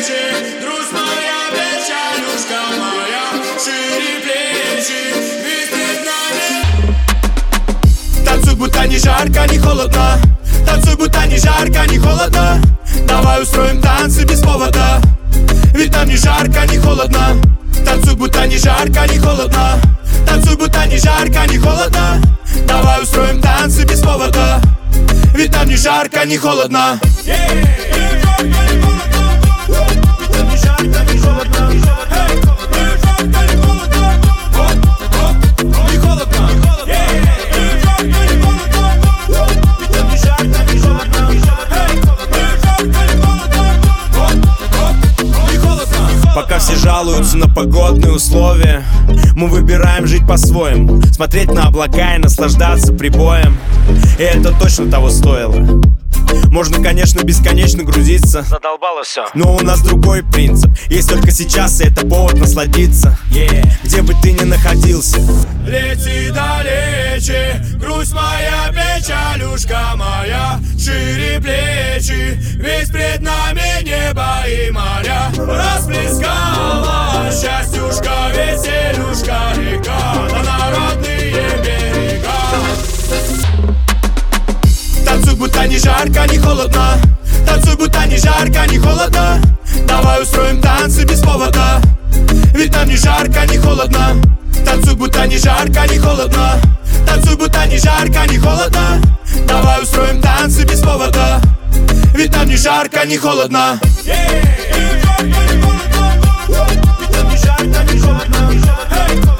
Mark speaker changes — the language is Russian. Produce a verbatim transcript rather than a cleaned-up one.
Speaker 1: плечи, грусть моя, печалюшка моя, шире плечи, ведь перед нами. Танцуй, будто не жарко, не холодно. Танцуй, будто не жарко, не холодно. Давай устроим танцы без повода, ведь нам не жарко, не холодно. Танцуй, будто не жарко, не холодно. Танцуй, будто не жарко, не холодно. Давай устроим танцы без повода, ведь нам не жарко, не холодно.
Speaker 2: Пока все жалуются на погодные условия, мы выбираем жить по-своему, смотреть на облака и наслаждаться прибоем. И это точно того стоило. Можно, конечно, бесконечно грузиться,
Speaker 3: задолбало все,
Speaker 2: но у нас другой принцип. Есть только сейчас, и это повод насладиться, yeah. Где бы ты ни находился.
Speaker 1: Лети далече, грусть моя, печалюшка моя, шире плечи, ведь пред нами небо и моря. Расплескала счастьюшка, веселюшка река на народные берега. Танцуй, будто не жарко, не холодно. Танцуй, будто не жарко, не холодно. Давай устроим танцы без повода, ведь нам не жарко, не холодно. Танцуй, будто не жарко, не холодно. Танцуй, будто не жарко, не холодно. Давай устроим танцы без повода, ведь нам не жарко, не холодно. Ведь нам не жарко, не холодно.